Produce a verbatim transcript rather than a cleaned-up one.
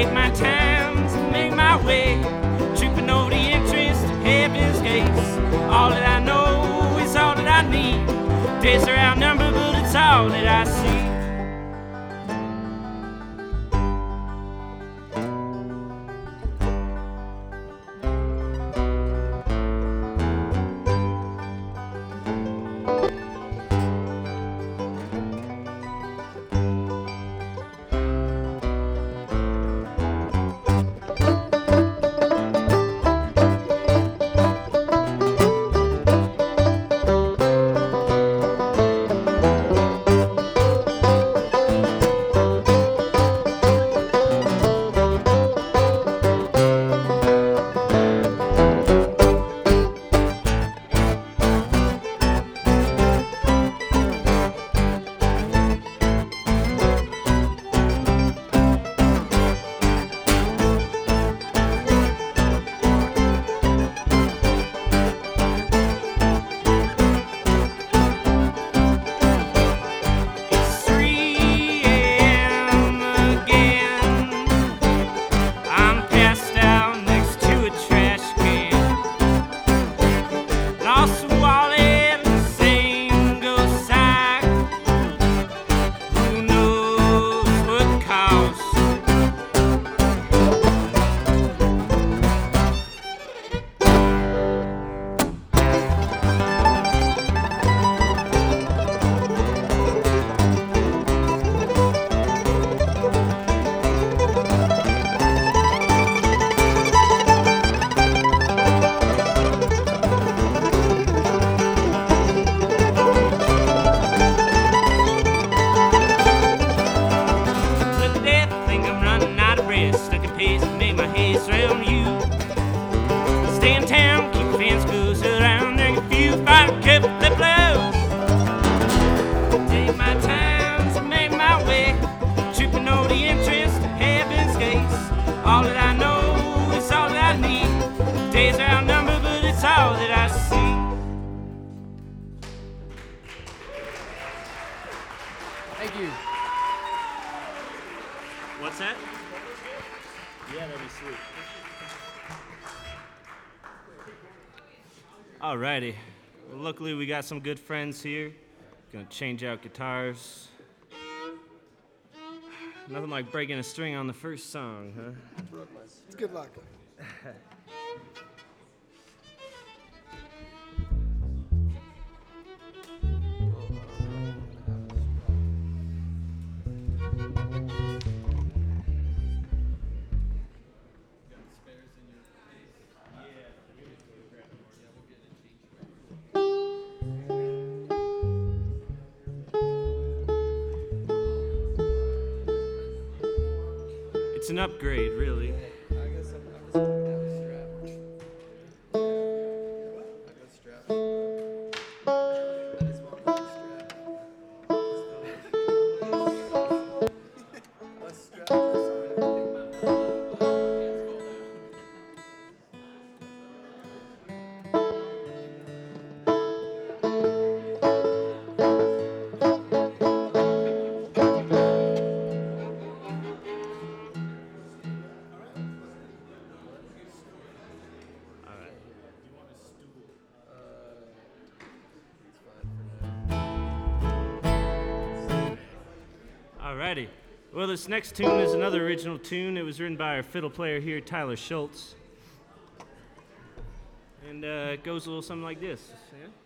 Take my time to make my way, tripping over the entrance to heaven's gates. All that I know is all that I need. Days are outnumbered, but it's all that I see. What's that? Yeah, that'd be sweet. Alrighty. Well, luckily we got some good friends here. Gonna change out guitars. Nothing like breaking a string on the first song, huh? It's good luck. It's an upgrade, really. I guess I'm, I'm just gonna have a strap. I got a strap. I just want a strap. A strap. Alrighty. Well, this next tune is another original tune. It was written by our fiddle player here, Tyler Schultz. And uh, it goes a little something like this. Yeah?